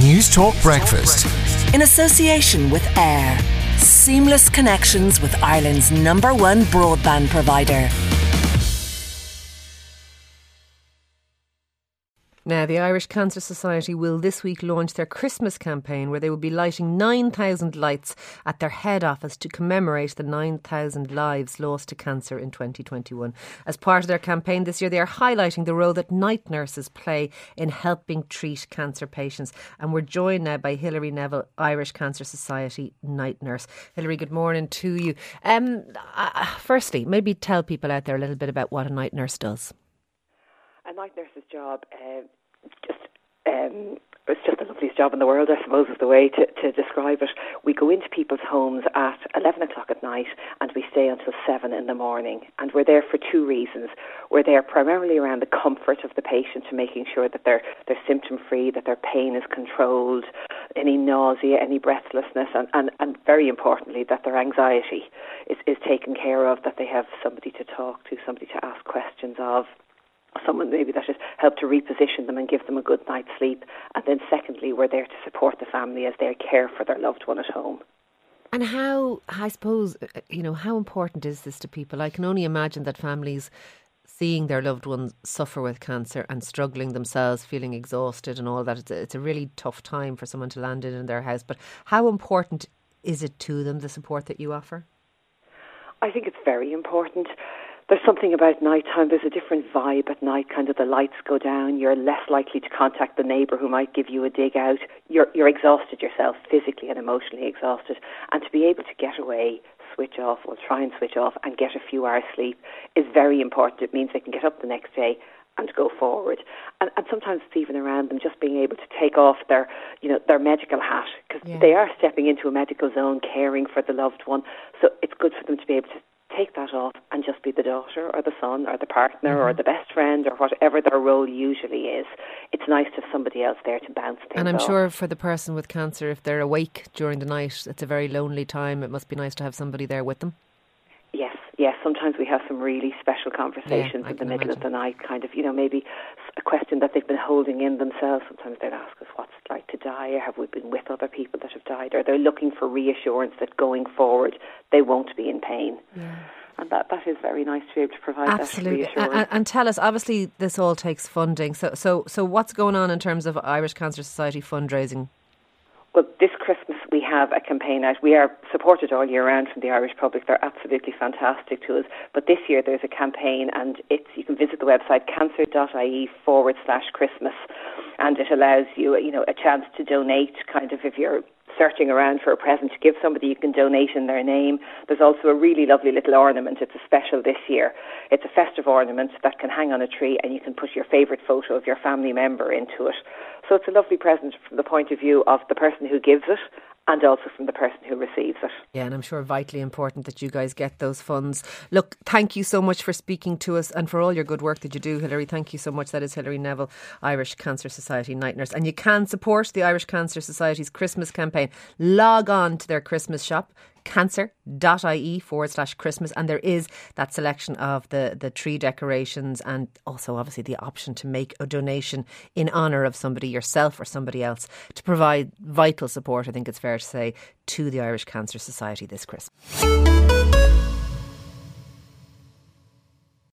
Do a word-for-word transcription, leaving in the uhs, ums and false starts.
News Talk Breakfast. In association with Air. Seamless connections with Ireland's number one broadband provider. Now, the Irish Cancer Society will this week launch their Christmas campaign, where they will be lighting nine thousand lights at their head office to commemorate the nine thousand lives lost to cancer in twenty twenty-one. As part of their campaign this year, they are highlighting the role that night nurses play in helping treat cancer patients. And we're joined now by Hilary Neville, Irish Cancer Society night nurse. Hilary, good morning to you. Um, uh, firstly, maybe tell people out there a little bit about what a night nurse does. A night nurse's job, uh, just um, it's just the loveliest job in the world, I suppose, is the way to, to describe it. We go into people's homes at eleven o'clock at night and we stay until seven in the morning. And we're there for two reasons. We're there primarily around the comfort of the patient, to making sure that they're, they're symptom-free, that their pain is controlled, any nausea, any breathlessness, and, and, and very importantly, that their anxiety is, is taken care of, that they have somebody to talk to, somebody to ask questions of, someone maybe that has helped to reposition them and give them a good night's sleep. And then secondly, we're there to support the family as they care for their loved one at home. And how, I suppose, you know, how important is this to people? I can only imagine that families seeing their loved ones suffer with cancer and struggling themselves, feeling exhausted and all that, it's a, it's a really tough time for someone to land in in their house. But how important is it to them, the support that you offer? I think it's very important. There's something about nighttime, there's a different vibe at night, kind of the lights go down, you're less likely to contact the neighbour who might give you a dig out, you're, you're exhausted yourself, physically and emotionally exhausted, and to be able to get away, switch off, or try and switch off and get a few hours sleep is very important. It means they can get up the next day and go forward. And, and sometimes it's even around them just being able to take off their, you know, their medical hat, because yeah. they are stepping into a medical zone, caring for the loved one, so it's good for them to be able to take that off and just be the daughter or the son or the partner mm-hmm. or the best friend or whatever their role usually is. It's nice to have somebody else there to bounce things off. And I'm off. sure for the person with cancer, if they're awake during the night, it's a very lonely time. It must be nice to have somebody there with them. Yes, yes. Sometimes we have some really special conversations yeah, in the middle imagine. of the night, kind of, you know, maybe a question that they've been holding in themselves. Sometimes they'll ask us what's it like to die, or have we been with other people that have died, or they're looking for reassurance that going forward they won't be in pain. Yeah. And that, that is very nice to be able to provide Absolutely. that reassurance. And, and tell us, obviously this all takes funding. So, so, so what's going on in terms of Irish Cancer Society fundraising? Well, this Christmas we have a campaign out. We are supported all year round from the Irish public. They're absolutely fantastic to us. But this year there's a campaign, and it's you can visit the website cancer.ie forward slash Christmas, and it allows you, you know, a chance to donate. Kind of if you're searching around for a present to give somebody, you can donate in their name. There's also a really lovely little ornament. It's a special this year. It's a festive ornament that can hang on a tree, and you can put your favourite photo of your family member into it. So it's a lovely present from the point of view of the person who gives it and also from the person who receives it. Yeah, and I'm sure vitally important that you guys get those funds. Look, thank you so much for speaking to us and for all your good work that you do, Hilary. Thank you so much. That is Hilary Neville, Irish Cancer Society night nurse. And you can support the Irish Cancer Society's Christmas campaign. Log on to their Christmas shop, cancer.ie forward slash Christmas, and there is that selection of the, the tree decorations, and also obviously the option to make a donation in honour of somebody, yourself or somebody else, to provide vital support, I think it's fair to say, to the Irish Cancer Society this Christmas.